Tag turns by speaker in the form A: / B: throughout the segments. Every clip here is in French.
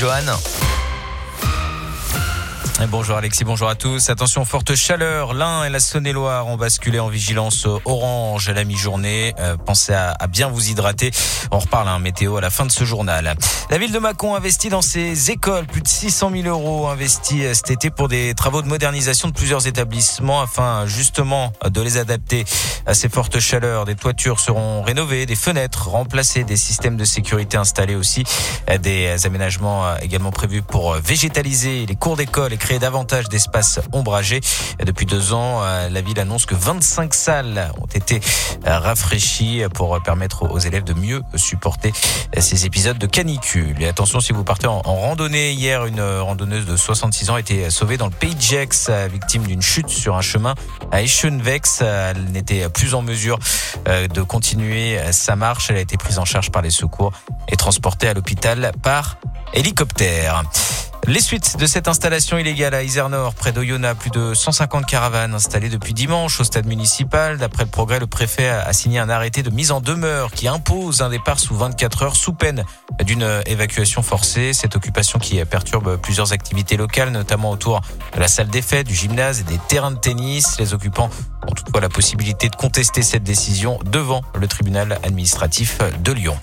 A: Johan. Et bonjour Alexis, bonjour à tous. Attention, forte chaleur. L'Ain et la Saône-et-Loire ont basculé en vigilance orange à la mi-journée. Pensez à bien vous hydrater. On reparle météo à la fin de ce journal. La ville de Mâcon investit dans ses écoles. Plus de 600 000 € investis cet été pour des travaux de modernisation de plusieurs établissements afin justement de les adapter à ces fortes chaleurs. Des toitures seront rénovées, des fenêtres remplacées, des systèmes de sécurité installés aussi. Des aménagements également prévus pour végétaliser les cours d'école et créer davantage d'espaces ombragés. Depuis 2 ans, la ville annonce que 25 salles ont été rafraîchies pour permettre aux élèves de mieux supporter ces épisodes de canicule. Et attention, si vous partez en randonnée, hier, une randonneuse de 66 ans a été sauvée dans le Pays de Gex, victime d'une chute sur un chemin à Eschenvex. Elle n'était plus en mesure de continuer sa marche. Elle a été prise en charge par les secours et transportée à l'hôpital par hélicoptère. Les suites de cette installation illégale à Izernore, près d'Oyonnax, plus de 150 caravanes installées depuis dimanche au stade municipal. D'après le Progrès, le préfet a signé un arrêté de mise en demeure qui impose un départ sous 24 heures sous peine d'une évacuation forcée. Cette occupation qui perturbe plusieurs activités locales, notamment autour de la salle des fêtes, du gymnase et des terrains de tennis. Les occupants ont toutefois la possibilité de contester cette décision devant le tribunal administratif de Lyon.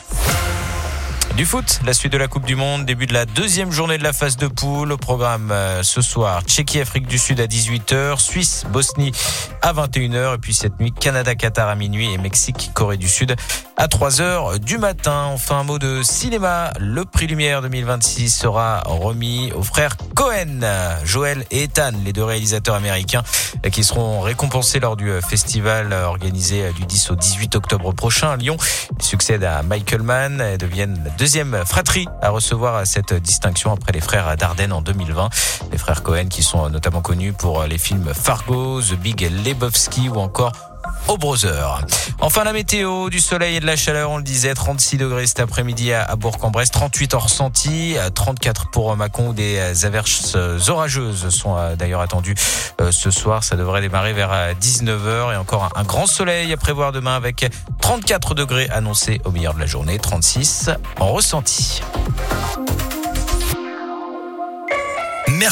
A: Du foot, la suite de la Coupe du Monde, début de la 2e journée de la phase de poule. Au programme ce soir, Tchéquie-Afrique du Sud à 18h, Suisse-Bosnie à 21h et puis cette nuit, Canada-Qatar à minuit et Mexique-Corée du Sud à 3h du matin. Enfin, un mot de cinéma. Le prix Lumière 2026 sera remis aux frères Cohen, Joel et Ethan, les 2 réalisateurs américains qui seront récompensés lors du festival organisé du 10 au 18 octobre prochain à Lyon. Ils succèdent à Michael Mann et deviennent la 2e fratrie à recevoir cette distinction après les frères Dardenne en 2020. Les frères Cohen qui sont notamment connus pour les films Fargo, The Big Lebowski ou encore au Brother. Enfin, la météo, du soleil et de la chaleur, on le disait, 36 degrés cet après-midi à Bourg-en-Bresse, 38 en ressenti, 34 pour Mâcon. Des averses orageuses sont d'ailleurs attendues ce soir. Ça devrait démarrer vers 19h et encore un grand soleil à prévoir demain avec 34 degrés annoncés au milieu de la journée, 36 en ressenti.